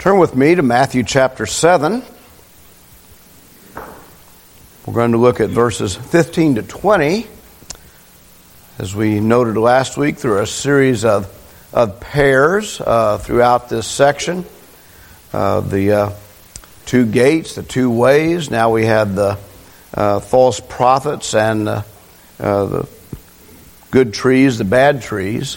Turn with me to Matthew chapter 7. We're going to look at verses 15 to 20. As we noted last week, through a series of pairs throughout this section. The two gates, the two ways. Now we have the false prophets and the good trees, the bad trees.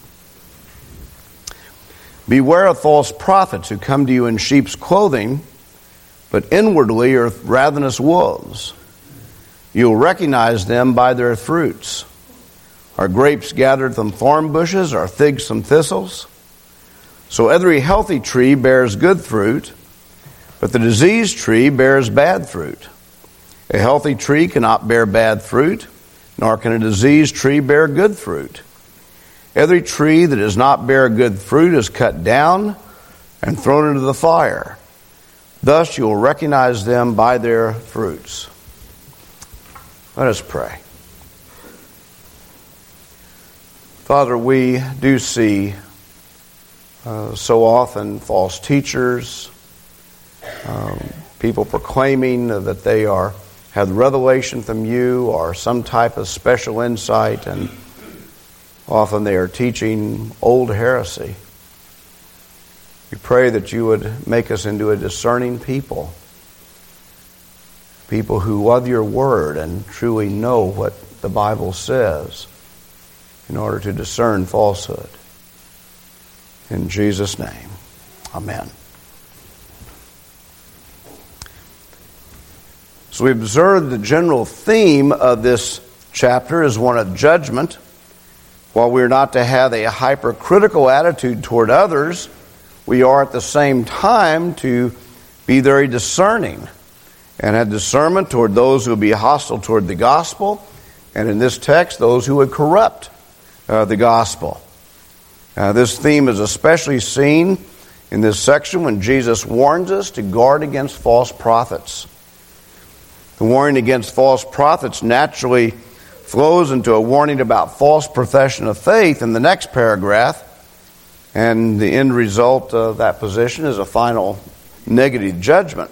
Beware of false prophets who come to you in sheep's clothing, but inwardly are ravenous wolves. You will recognize them by their fruits. Are grapes gathered from thorn bushes, or figs from thistles? So every healthy tree bears good fruit, but the diseased tree bears bad fruit. A healthy tree cannot bear bad fruit, nor can a diseased tree bear good fruit. Every tree that does not bear good fruit is cut down and thrown into the fire. Thus you will recognize them by their fruits. Let us pray. Father, we do see so often false teachers, people proclaiming that they have revelation from you or some type of special insight, and often they are teaching old heresy. We pray that you would make us into a discerning people who love your word and truly know what the Bible says in order to discern falsehood. In Jesus' name, amen. So we observed the general theme of this chapter is one of judgment. While we are not to have a hypercritical attitude toward others, we are at the same time to be very discerning and have discernment toward those who would be hostile toward the gospel, and in this text, those who would corrupt the gospel. This theme is especially seen in this section when Jesus warns us to guard against false prophets. The warning against false prophets naturally flows into a warning about false profession of faith in the next paragraph, and the end result of that position is a final negative judgment.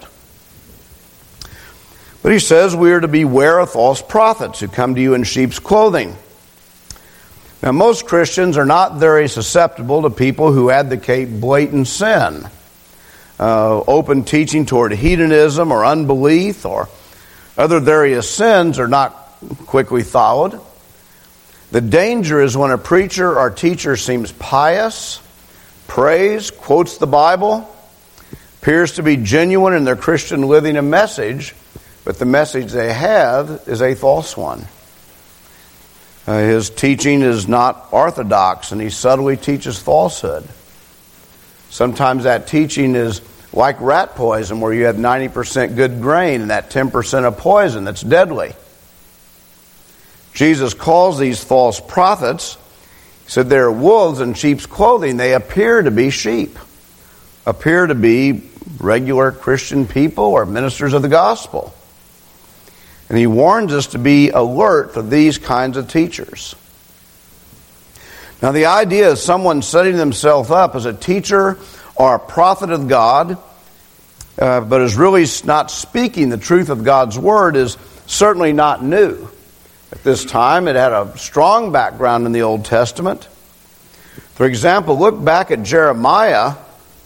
But he says we are to beware of false prophets who come to you in sheep's clothing. Now, most Christians are not very susceptible to people who advocate blatant sin. Open teaching toward hedonism or unbelief or other various sins are not quickly followed. The danger is when a preacher or teacher seems pious, prays, quotes the Bible, appears to be genuine in their Christian living and message, but the message they have is a false one. His teaching is not orthodox, and he subtly teaches falsehood. Sometimes that teaching is like rat poison, where you have 90% good grain and that 10% of poison that's deadly. Jesus calls these false prophets, he said they're wolves in sheep's clothing. They appear to be sheep, appear to be regular Christian people or ministers of the gospel. And he warns us to be alert for these kinds of teachers. Now, the idea of someone setting themselves up as a teacher or a prophet of God, but is really not speaking the truth of God's word, is certainly not new. At this time, it had a strong background in the Old Testament. For example, look back at Jeremiah.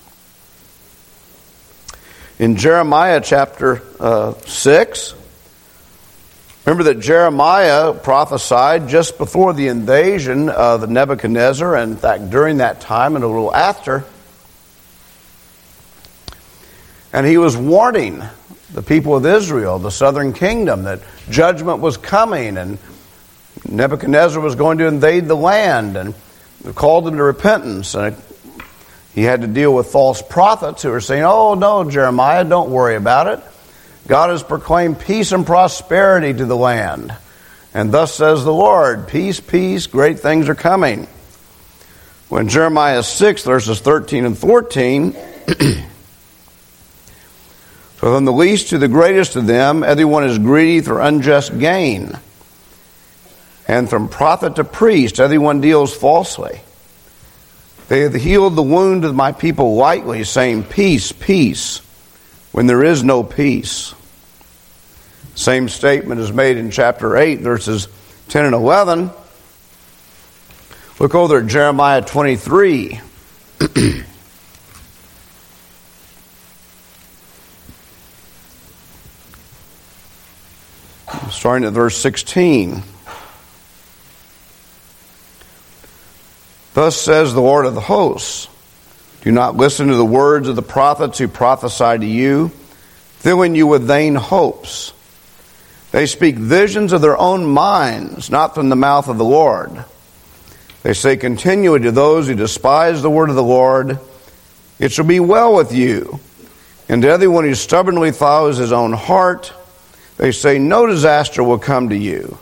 In Jeremiah chapter 6, remember that Jeremiah prophesied just before the invasion of Nebuchadnezzar, and in fact during that time and a little after. And he was warning the people of Israel, the southern kingdom, that judgment was coming and Nebuchadnezzar was going to invade the land, and called them to repentance. And he had to deal with false prophets who were saying, "Oh no, Jeremiah, don't worry about it. God has proclaimed peace and prosperity to the land. And thus says the Lord, peace, peace, great things are coming." When Jeremiah 6, verses 13 and 14, "So from the least to the greatest of them, everyone is greedy for unjust gain. And from prophet to priest, everyone deals falsely. They have healed the wound of my people lightly, saying, peace, peace, when there is no peace. Same statement is made in chapter 8, verses 10 and 11. Look over at Jeremiah 23. Starting at verse 16. Thus says the Lord of the hosts, do not listen to the words of the prophets who prophesy to you, filling you with vain hopes. They speak visions of their own minds, not from the mouth of the Lord. They say continually to those who despise the word of the Lord, it shall be well with you. And to everyone who stubbornly follows his own heart, they say no disaster will come to you.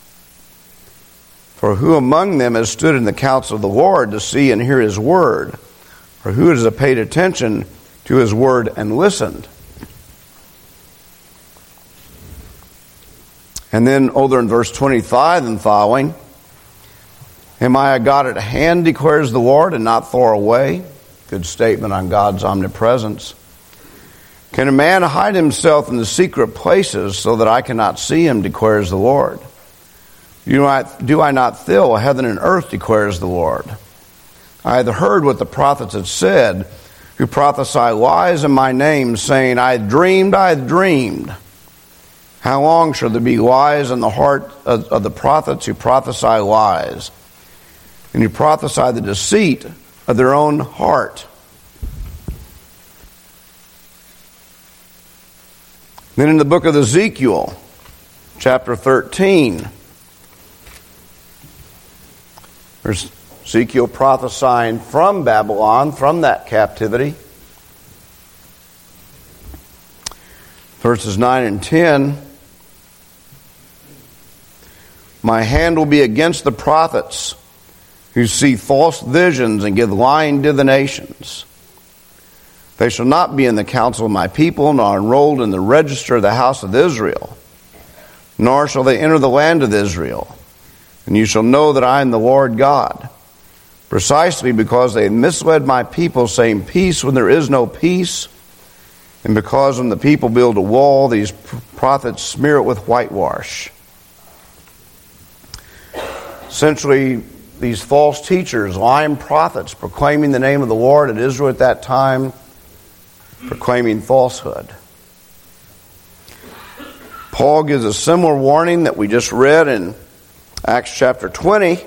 For who among them has stood in the counsel of the Lord to see and hear his word? Or who has paid attention to his word and listened? And then over in verse 25 and following, am I a God at hand, declares the Lord, and not far away? Good statement on God's omnipresence. Can a man hide himself in the secret places so that I cannot see him, declares the Lord? Do I not fill heaven and earth, declares the Lord? I have heard what the prophets have said, who prophesy lies in my name, saying, I have dreamed. How long shall there be lies in the heart of the prophets who prophesy lies, and who prophesy the deceit of their own heart? Then in the book of Ezekiel, chapter 13, there's Ezekiel prophesying from Babylon, from that captivity. Verses 9 and 10. My hand will be against the prophets who see false visions and give lying divinations. They shall not be in the council of my people, nor enrolled in the register of the house of Israel, nor shall they enter the land of Israel. And you shall know that I am the Lord God, precisely because they misled my people, saying peace when there is no peace, and because when the people build a wall, these prophets smear it with whitewash. Essentially, these false teachers, lying prophets, proclaiming the name of the Lord at Israel at that time, proclaiming falsehood. Paul gives a similar warning that we just read in Acts chapter 20.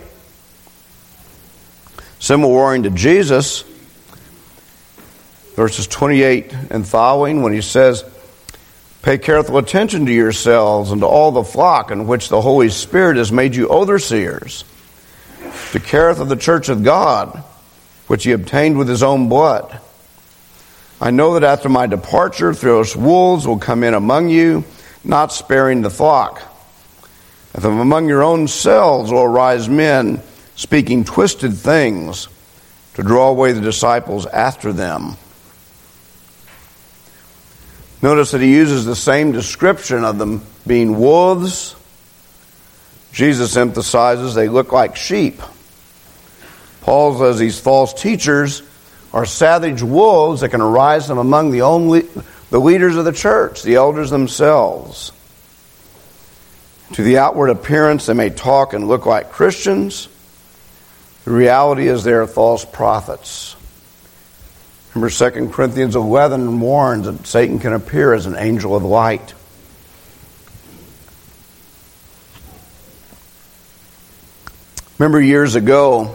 Similar warning to Jesus, verses 28 and following, when he says, pay careful attention to yourselves and to all the flock in which the Holy Spirit has made you overseers, to care for the church of God, which he obtained with his own blood. I know that after my departure, fierce wolves will come in among you, not sparing the flock. And from among your own selves will arise men speaking twisted things to draw away the disciples after them. Notice that he uses the same description of them being wolves. Jesus emphasizes they look like sheep. Paul says these false teachers are savage wolves that can arise from among the leaders of the church, the elders themselves. To the outward appearance, they may talk and look like Christians. The reality is they are false prophets. Remember 2 Corinthians 11 warns that Satan can appear as an angel of light. Remember years ago,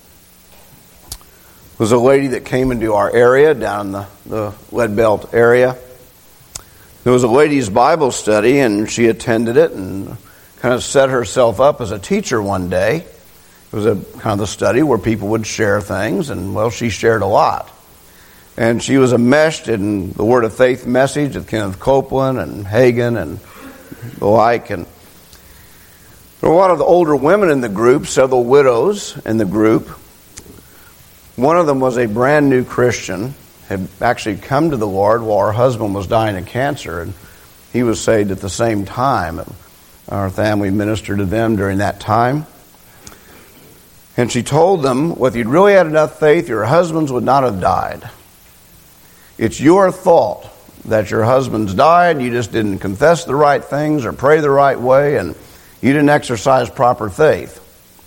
there was a lady that came into our area, down in the Lead Belt area. There was a ladies' Bible study, and she attended it and kind of set herself up as a teacher one day. It was a kind of a study where people would share things, and, well, she shared a lot. And she was enmeshed in the Word of Faith message of Kenneth Copeland and Hagin and the like. And there were a lot of the older women in the group, several widows in the group. One of them was a brand new Christian, had actually come to the Lord while her husband was dying of cancer, and he was saved at the same time. Our family ministered to them during that time. And she told them, well, if you'd really had enough faith, your husbands would not have died. It's your fault that your husbands died. You just didn't confess the right things or pray the right way, and you didn't exercise proper faith.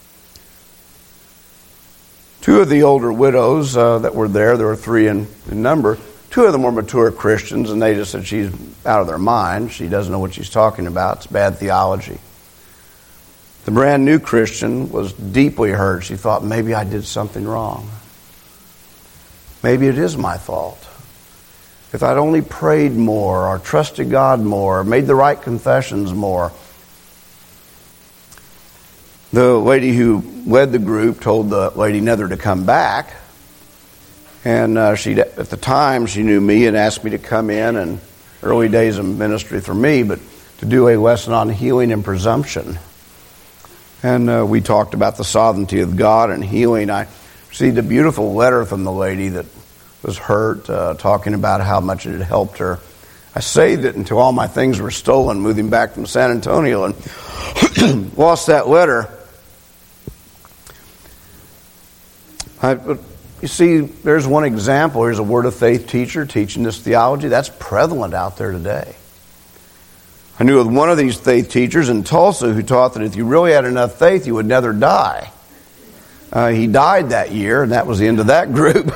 Two of the older widows that were there were three in number, two of them were mature Christians, and they just said she's out of their mind. She doesn't know what she's talking about. It's bad theology. The brand new Christian was deeply hurt. She thought, maybe I did something wrong. Maybe it is my fault. If I'd only prayed more or trusted God more or made the right confessions more. The lady who led the group told the lady Nether to come back. And at the time, she knew me and asked me to come in, and early days of ministry for me, but to do a lesson on healing and presumption. And we talked about the sovereignty of God and healing. I received a beautiful letter from the lady that was hurt, talking about how much it had helped her. I saved it until all my things were stolen, moving back from San Antonio, and lost that letter. You see, there's one example. Here's a Word of Faith teacher teaching this theology. That's prevalent out there today. I knew of one of these faith teachers in Tulsa who taught that if you really had enough faith, you would never die. He died that year, and that was the end of that group.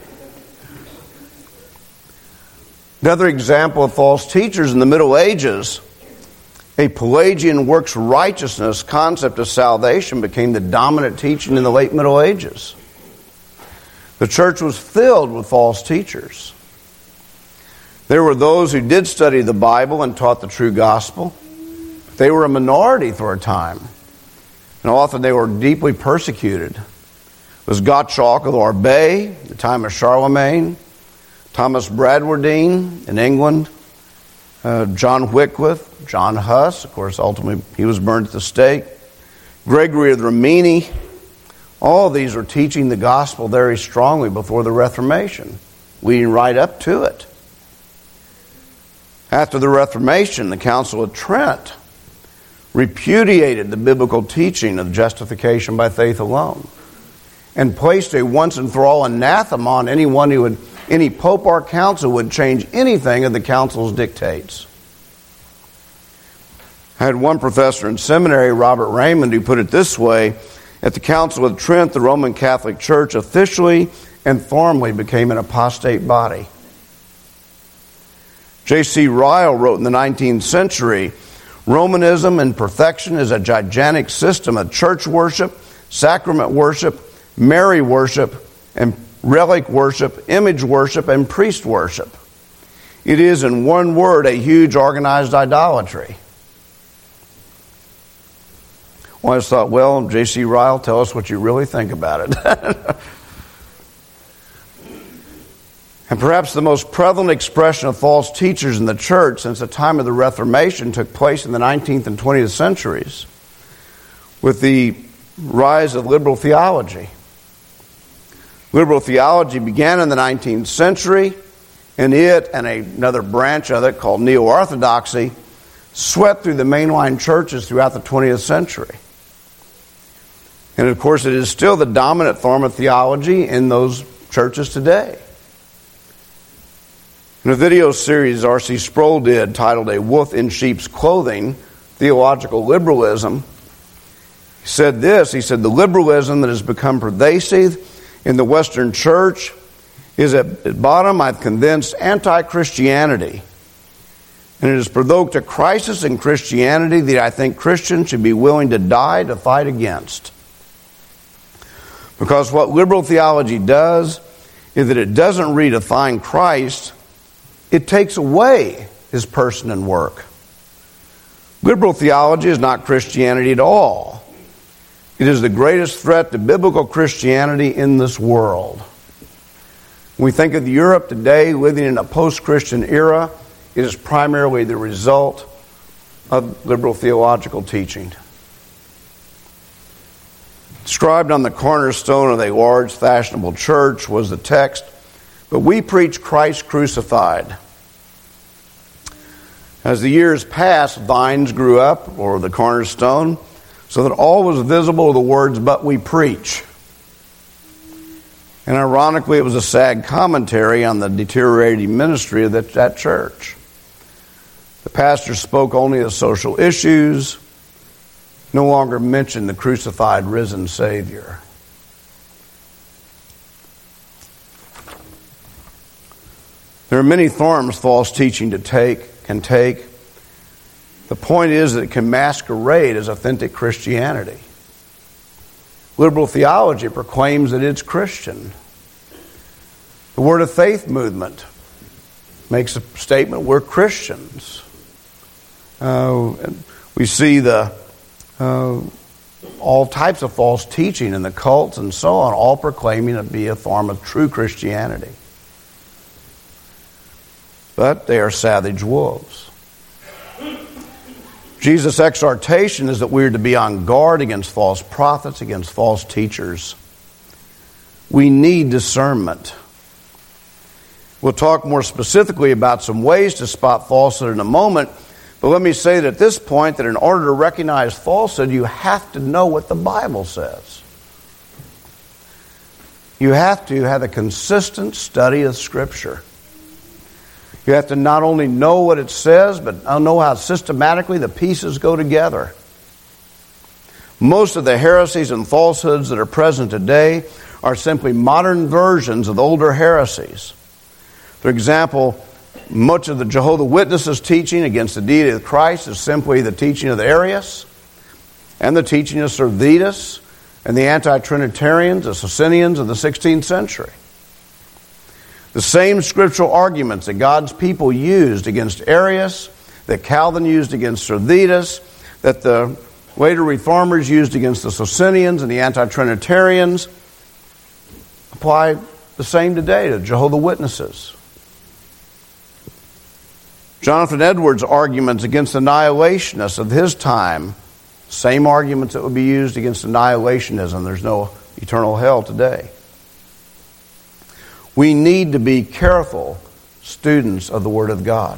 Another example of false teachers in the Middle Ages, a Pelagian works righteousness concept of salvation became the dominant teaching in the late Middle Ages. The church was filled with false teachers. There were those who did study the Bible and taught the true gospel. They were a minority for a time. And often they were deeply persecuted. It was Gottschalk of Orbay, the time of Charlemagne, Thomas Bradwardine in England, John Wycliffe, John Huss, of course, ultimately he was burned at the stake, Gregory of Rimini. All of these were teaching the gospel very strongly before the Reformation, leading right up to it. After the Reformation, the Council of Trent repudiated the biblical teaching of justification by faith alone and placed a once and for all anathema on anyone who would, any pope or council would change anything of the council's dictates. I had one professor in seminary, Robert Raymond, who put it this way: at the Council of Trent, the Roman Catholic Church officially and formally became an apostate body. J.C. Ryle wrote in the 19th century, Romanism in perfection is a gigantic system of church worship, sacrament worship, Mary worship, and relic worship, image worship, and priest worship. It is, in one word, a huge organized idolatry. Well, I just thought, well, J.C. Ryle, tell us what you really think about it. And perhaps the most prevalent expression of false teachers in the church since the time of the Reformation took place in the 19th and 20th centuries with the rise of liberal theology. Liberal theology began in the 19th century, and it and another branch of it called neo-orthodoxy swept through the mainline churches throughout the 20th century. And of course, it is still the dominant form of theology in those churches today. In a video series R.C. Sproul did titled A Wolf in Sheep's Clothing, Theological Liberalism, he said this, he said, the liberalism that has become pervasive in the Western church is at bottom, I've convinced, anti-Christianity. And it has provoked a crisis in Christianity that I think Christians should be willing to die to fight against. Because what liberal theology does is that it doesn't redefine Christ, it takes away his person and work. Liberal theology is not Christianity at all. It is the greatest threat to biblical Christianity in this world. When we think of Europe today living in a post-Christian era, it is primarily the result of liberal theological teaching. Inscribed on the cornerstone of a large fashionable church was the text, "But we preach Christ crucified." As the years passed, vines grew up over the cornerstone. so that all was visible to the words, "But we preach." And ironically, it was a sad commentary on the deteriorating ministry of that church. The pastor spoke only of social issues, no longer mentioned the crucified, risen Savior. There are many forms false teaching can take. The point is that it can masquerade as authentic Christianity. Liberal theology proclaims that it's Christian. The Word of Faith movement makes a statement, we're Christians. We see all types of false teaching in the cults and so on, all proclaiming it to be a form of true Christianity. But they are savage wolves. Jesus' exhortation is that we are to be on guard against false prophets, against false teachers. We need discernment. We'll talk more specifically about some ways to spot falsehood in a moment, but let me say that at this point that in order to recognize falsehood, you have to know what the Bible says. You have to have a consistent study of Scripture. You have to not only know what it says, but know how systematically the pieces go together. Most of the heresies and falsehoods that are present today are simply modern versions of older heresies. For example, much of the Jehovah's Witnesses' teaching against the deity of Christ is simply the teaching of the Arius and the teaching of Servetus and the anti-Trinitarians, the Socinians of the 16th century. The same scriptural arguments that God's people used against Arius, that Calvin used against Servetus, that the later Reformers used against the Socinians and the anti-Trinitarians, apply the same today to Jehovah's Witnesses. Jonathan Edwards' arguments against annihilationists of his time, same arguments that would be used against annihilationism. There's no eternal hell today. We need to be careful students of the Word of God.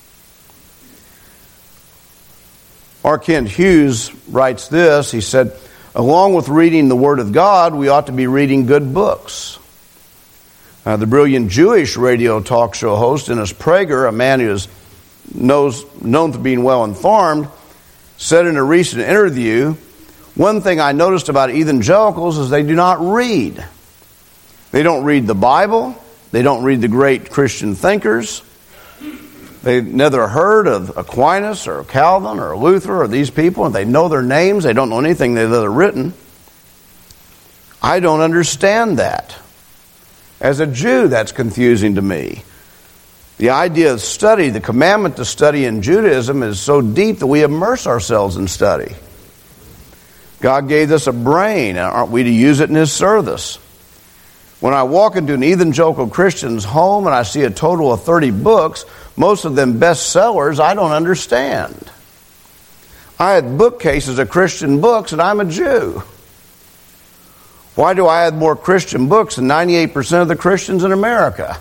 R. Kent Hughes writes this. He said, along with reading the Word of God, we ought to be reading good books. The brilliant Jewish radio talk show host, Dennis Prager, a man who is known for being well informed, said in a recent interview, one thing I noticed about evangelicals is they do not read. They don't read the Bible. They don't read the great Christian thinkers. They've never heard of Aquinas or Calvin or Luther or these people, and they know their names. They don't know anything they've ever written. I don't understand that. As a Jew, that's confusing to me. The idea of study, the commandment to study in Judaism is so deep that we immerse ourselves in study. God gave us a brain, and aren't we to use it in His service? When I walk into an evangelical Christian's home and I see a total of 30 books, most of them bestsellers, I don't understand. I had bookcases of Christian books and I'm a Jew. Why do I have more Christian books than 98% of the Christians in America?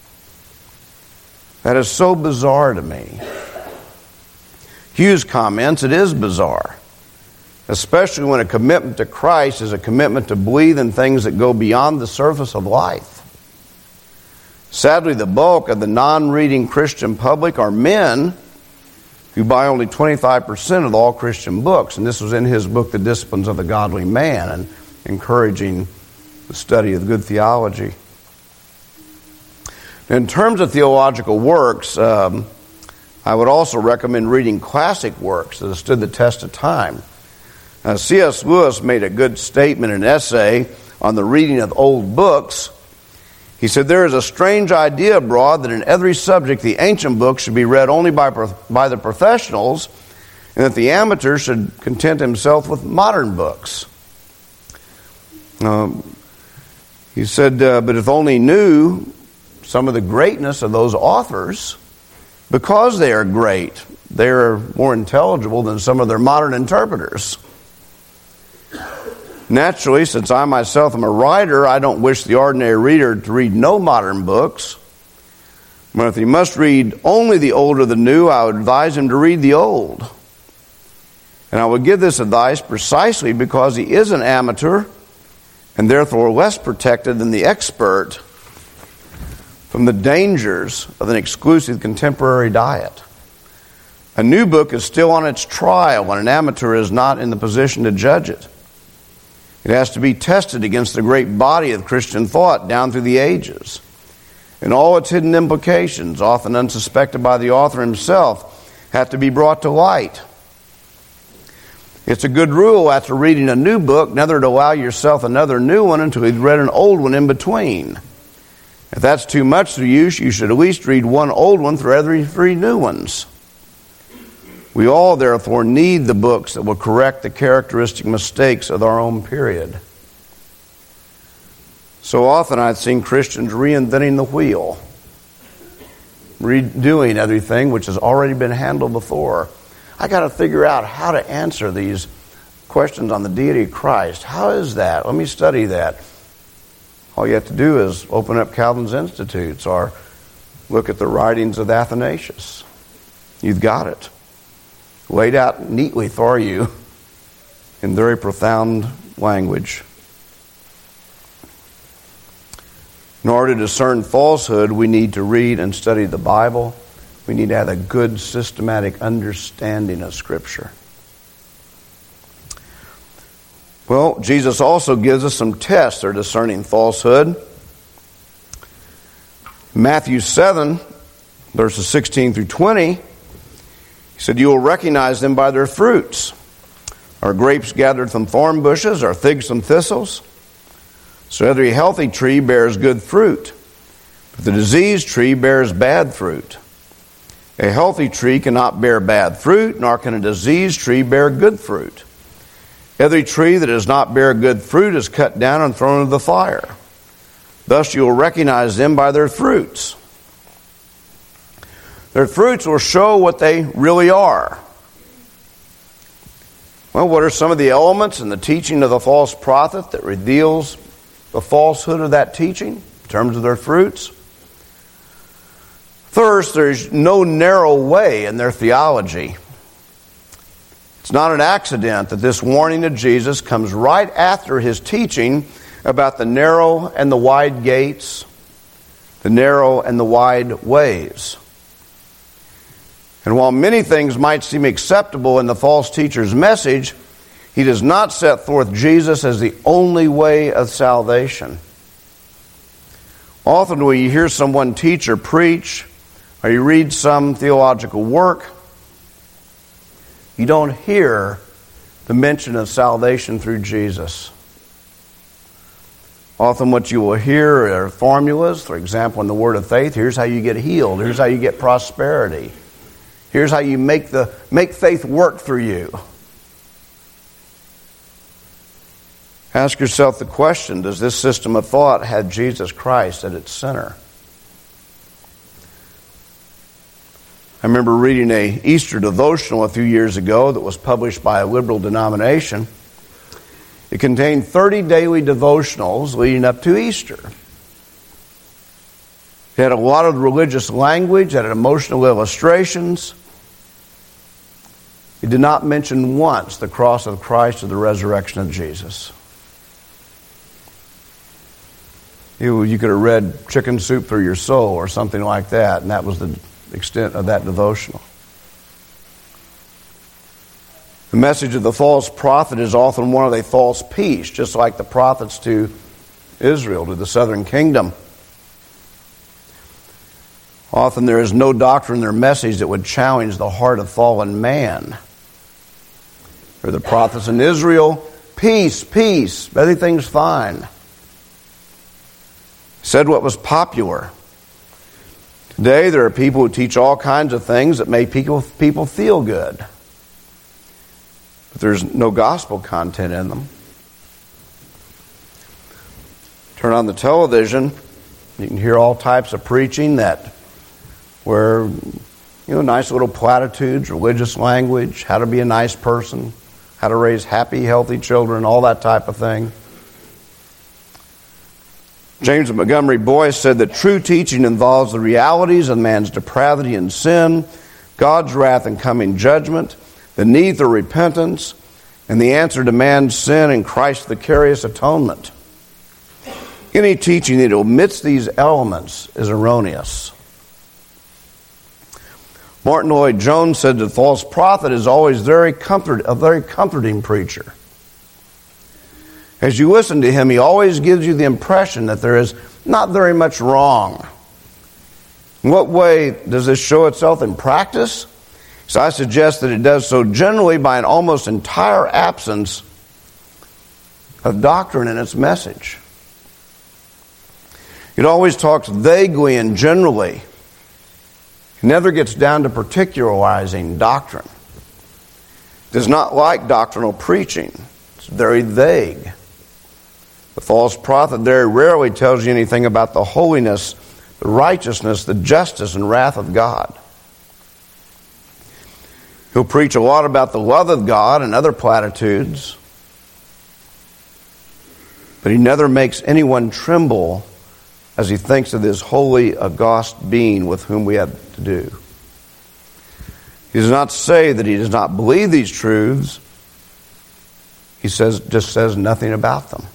That is so bizarre to me. Hughes comments, it is bizarre. Especially when a commitment to Christ is a commitment to believe in things that go beyond the surface of life. Sadly, the bulk of the non-reading Christian public are men who buy only 25% of all Christian books. And this was in his book, The Disciplines of the Godly Man, and encouraging the study of good theology. In terms of theological works, I would also recommend reading classic works that have stood the test of time. C.S. Lewis made a good statement in an essay on the reading of old books. He said, there is a strange idea abroad that in every subject the ancient books should be read only by the professionals, and that the amateur should content himself with modern books. He said, but if only knew some of the greatness of those authors, because they are great, they are more intelligible than some of their modern interpreters. Naturally, since I myself am a writer, I don't wish the ordinary reader to read no modern books. But if he must read only the old or the new, I would advise him to read the old. And I would give this advice precisely because he is an amateur and therefore less protected than the expert from the dangers of an exclusive contemporary diet. A new book is still on its trial when an amateur is not in the position to judge it. It has to be tested against the great body of Christian thought down through the ages. And all its hidden implications, often unsuspected by the author himself, have to be brought to light. It's a good rule after reading a new book never to allow yourself another new one until you've read an old one in between. If that's too much for you, you should at least read one old one through every 3 new ones. We all, therefore, need the books that will correct the characteristic mistakes of our own period. So often I've seen Christians reinventing the wheel, redoing everything which has already been handled before. I got to figure out how to answer these questions on the deity of Christ. How is that? Let me study that. All you have to do is open up Calvin's Institutes or look at the writings of Athanasius. You've got it laid out neatly for you in very profound language. In order to discern falsehood, we need to read and study the Bible. We need to have a good systematic understanding of Scripture. Well, Jesus also gives us some tests for discerning falsehood. Matthew 7, verses 16 through 20, he said, "You will recognize them by their fruits. Are grapes gathered from thorn bushes, or figs from thistles? So every healthy tree bears good fruit, but the diseased tree bears bad fruit. A healthy tree cannot bear bad fruit, nor can a diseased tree bear good fruit. Every tree that does not bear good fruit is cut down and thrown into the fire. Thus you will recognize them by their fruits." Their fruits will show what they really are. Well, what are some of the elements in the teaching of the false prophet that reveals the falsehood of that teaching in terms of their fruits? First, there's no narrow way in their theology. It's not an accident that this warning of Jesus comes right after his teaching about the narrow and the wide gates, the narrow and the wide ways. And while many things might seem acceptable in the false teacher's message, he does not set forth Jesus as the only way of salvation. Often when you hear someone teach or preach, or you read some theological work, you don't hear the mention of salvation through Jesus. Often what you will hear are formulas. For example, in the Word of Faith, here's how you get healed. Here's how you get prosperity. Here's how you make faith work for you. Ask yourself the question, does this system of thought have Jesus Christ at its center? I remember reading an Easter devotional a few years ago that was published by a liberal denomination. It contained 30 daily devotionals leading up to Easter. It had a lot of religious language, it had emotional illustrations. It did not mention once the cross of Christ or the resurrection of Jesus. You could have read Chicken Soup for Your Soul or something like that, and that was the extent of that devotional. The message of the false prophet is often one of a false peace, just like the prophets to Israel, to the southern kingdom. Often there is no doctrine in their message that would challenge the heart of fallen man. For the prophets in Israel, peace, peace, everything's fine. Said what was popular. Today there are people who teach all kinds of things that make people feel good. But there's no gospel content in them. Turn on the television, you can hear all types of preaching where nice little platitudes, religious language, how to be a nice person, how to raise happy, healthy children, all that type of thing. James Montgomery Boyce said that true teaching involves the realities of man's depravity and sin, God's wrath and coming judgment, the need for repentance, and the answer demands sin and Christ's vicarious atonement. Any teaching that omits these elements is erroneous. Martin Lloyd-Jones said the false prophet is always a very comforting preacher. As you listen to him, he always gives you the impression that there is not very much wrong. In what way does this show itself in practice? So I suggest that it does so generally by an almost entire absence of doctrine in its message. It always talks vaguely and generally. It never gets down to particularizing doctrine. It does not like doctrinal preaching. It's very vague. The false prophet very rarely tells you anything about the holiness, the righteousness, the justice, and wrath of God. He'll preach a lot about the love of God and other platitudes, but he never makes anyone tremble as he thinks of this holy, august being with whom we have to do. He does not say that he does not believe these truths. He just says nothing about them.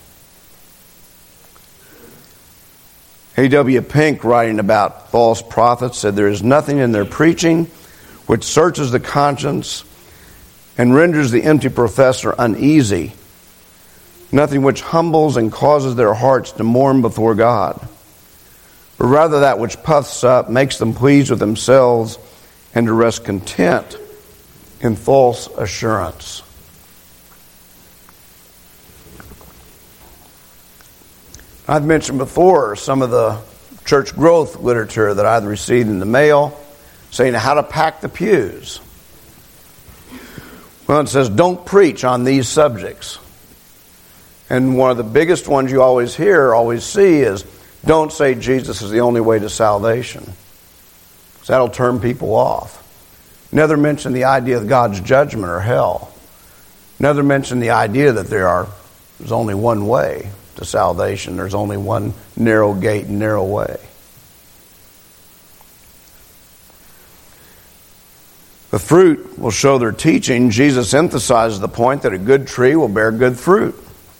A.W. Pink, writing about false prophets, said there is nothing in their preaching which searches the conscience and renders the empty professor uneasy, nothing which humbles and causes their hearts to mourn before God, but rather that which puffs up, makes them pleased with themselves, and to rest content in false assurance. I've mentioned before some of the church growth literature that I've received in the mail saying how to pack the pews. Well, it says don't preach on these subjects. And one of the biggest ones you always see is don't say Jesus is the only way to salvation, because that'll turn people off. Never mention the idea of God's judgment or hell. Never mention the idea that there's only one way to salvation. There's only one narrow gate and narrow way. The fruit will show their teaching. Jesus emphasizes the point that a good tree will bear good fruit.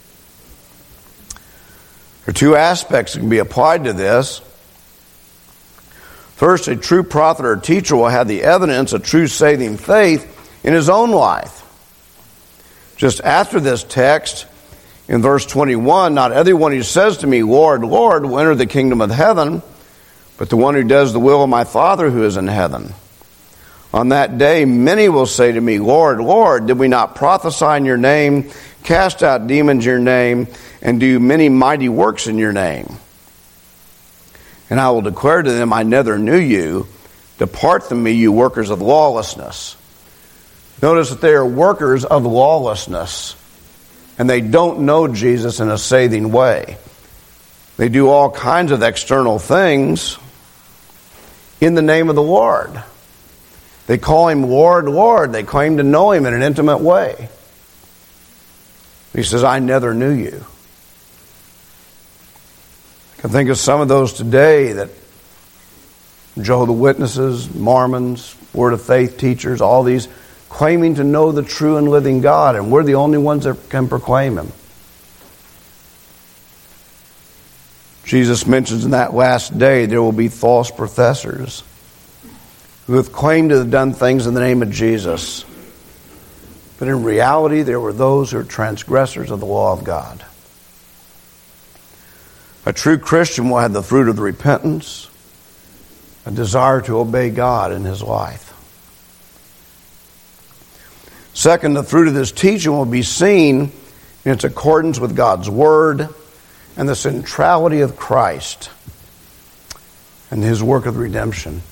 There are two aspects that can be applied to this. First, a true prophet or teacher will have the evidence of true saving faith in his own life. Just after this text, in verse 21, not everyone who says to me, Lord, Lord, will enter the kingdom of heaven, but the one who does the will of my Father who is in heaven. On that day, many will say to me, Lord, Lord, did we not prophesy in your name, cast out demons in your name, and do many mighty works in your name? And I will declare to them, I never knew you. Depart from me, you workers of lawlessness. Notice that they are workers of lawlessness, and they don't know Jesus in a saving way. They do all kinds of external things in the name of the Lord. They call him Lord, Lord. They claim to know him in an intimate way. He says, I never knew you. I can think of some of those today that Jehovah's Witnesses, Mormons, Word of Faith teachers, all these claiming to know the true and living God, and we're the only ones that can proclaim him. Jesus mentions in that last day there will be false professors who have claimed to have done things in the name of Jesus. But in reality, there were those who are transgressors of the law of God. A true Christian will have the fruit of the repentance, a desire to obey God in his life. Second, the fruit of this teaching will be seen in its accordance with God's Word and the centrality of Christ and his work of redemption.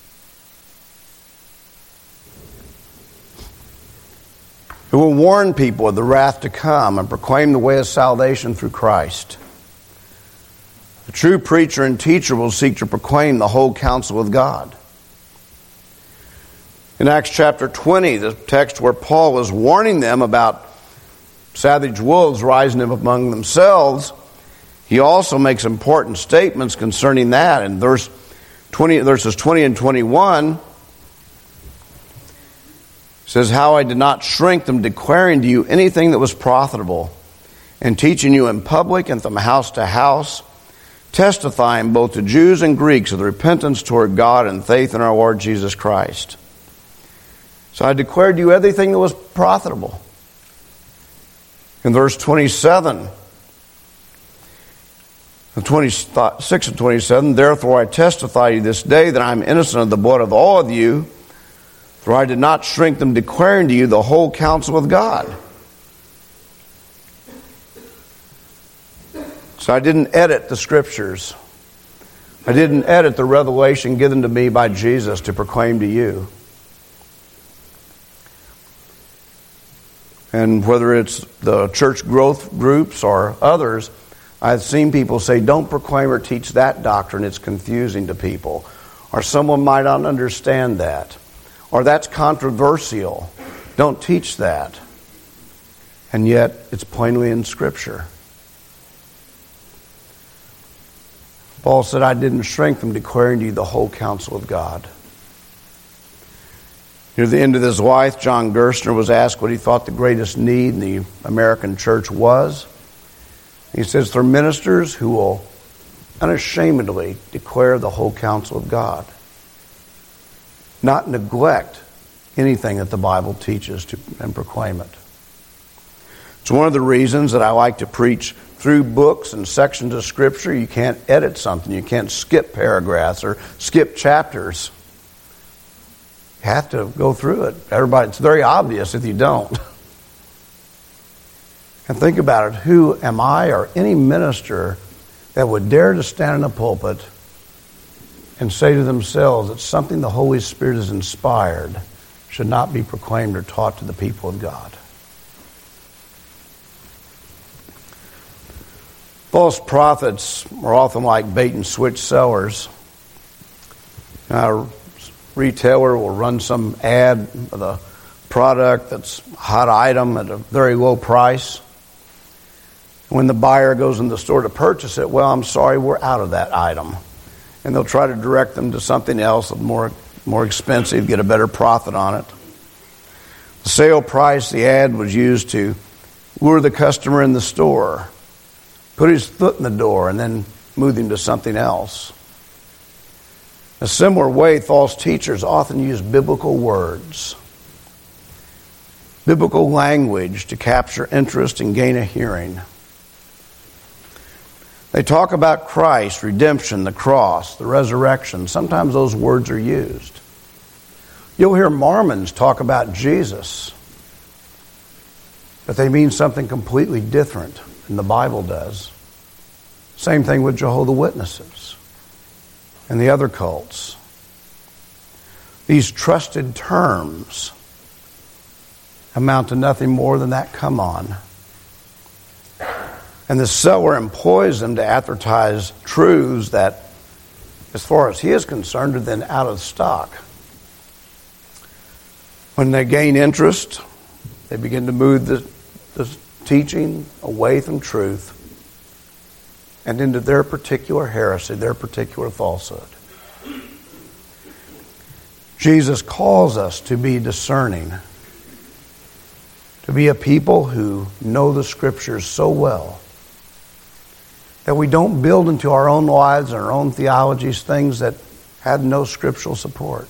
It will warn people of the wrath to come and proclaim the way of salvation through Christ. The true preacher and teacher will seek to proclaim the whole counsel of God. In Acts chapter 20, the text where Paul is warning them about savage wolves rising up among themselves, he also makes important statements concerning that. In verses 20 and 21, It says, how I did not shrink from declaring to you anything that was profitable, and teaching you in public and from house to house, testifying both to Jews and Greeks of the repentance toward God and faith in our Lord Jesus Christ. So I declared to you everything that was profitable. In verse 27, 26 and 27, therefore I testify to you this day that I am innocent of the blood of all of you, for I did not shrink from declaring to you the whole counsel of God. So I didn't edit the scriptures. I didn't edit the revelation given to me by Jesus to proclaim to you. And whether it's the church growth groups or others, I've seen people say, don't proclaim or teach that doctrine, it's confusing to people. Or someone might not understand that. Or that's controversial. Don't teach that. And yet, it's plainly in Scripture. Paul said, I didn't shrink from declaring to you the whole counsel of God. Near the end of his life, John Gerstner was asked what he thought the greatest need in the American church was. He says, for ministers who will unashamedly declare the whole counsel of God, not neglect anything that the Bible teaches and proclaim it. It's one of the reasons that I like to preach through books and sections of Scripture. You can't edit something. You can't skip paragraphs or skip chapters. You have to go through it. It's very obvious if you don't. And think about it. Who am I or any minister that would dare to stand in a pulpit and say to themselves that something the Holy Spirit has inspired should not be proclaimed or taught to the people of God? False prophets are often like bait and switch sellers. A retailer will run some ad with a product that's a hot item at a very low price. When the buyer goes in the store to purchase it, well, I'm sorry, we're out of that item. And they'll try to direct them to something else more expensive, get a better profit on it. The sale price, the ad was used to lure the customer in the store, put his foot in the door, and then move him to something else. In a similar way, false teachers often use biblical words, biblical language to capture interest and gain a hearing. They talk about Christ, redemption, the cross, the resurrection. Sometimes those words are used. You'll hear Mormons talk about Jesus, but they mean something completely different than the Bible does. Same thing with Jehovah's Witnesses and the other cults. These trusted terms amount to nothing more than that come on. And the seller employs them to advertise truths that, as far as he is concerned, are then out of stock. When they gain interest, they begin to move the teaching away from truth and into their particular heresy, their particular falsehood. Jesus calls us to be discerning, to be a people who know the Scriptures so well that we don't build into our own lives and our own theologies things that had no scriptural support.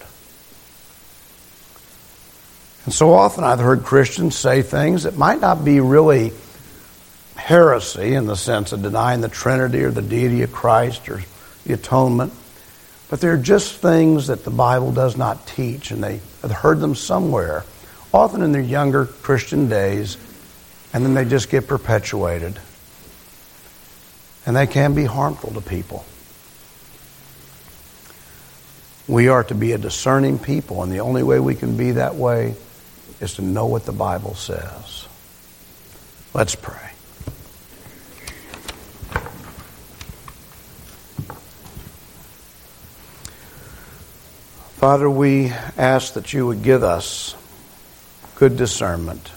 And so often I've heard Christians say things that might not be really heresy in the sense of denying the Trinity or the deity of Christ or the atonement, but they're just things that the Bible does not teach, and they have heard them somewhere, often in their younger Christian days, and then they just get perpetuated. And they can be harmful to people. We are to be a discerning people, and the only way we can be that way is to know what the Bible says. Let's pray. Father, we ask that you would give us good discernment,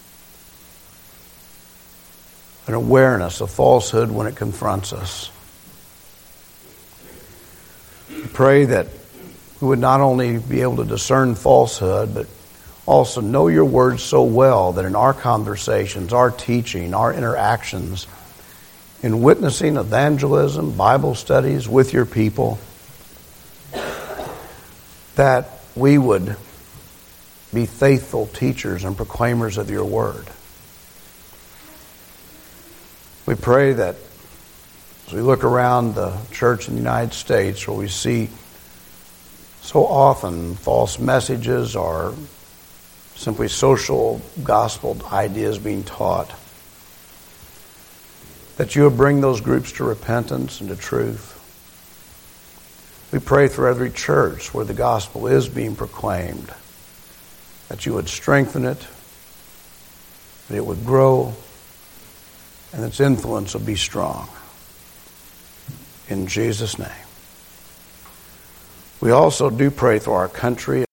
an awareness of falsehood when it confronts us. We pray that we would not only be able to discern falsehood, but also know your word so well that in our conversations, our teaching, our interactions, in witnessing, evangelism, Bible studies with your people, that we would be faithful teachers and proclaimers of your word. We pray that as we look around the church in the United States, where we see so often false messages or simply social gospel ideas being taught, that you would bring those groups to repentance and to truth. We pray for every church where the gospel is being proclaimed, that you would strengthen it, that it would grow, and its influence will be strong. In Jesus' name. We also do pray for our country.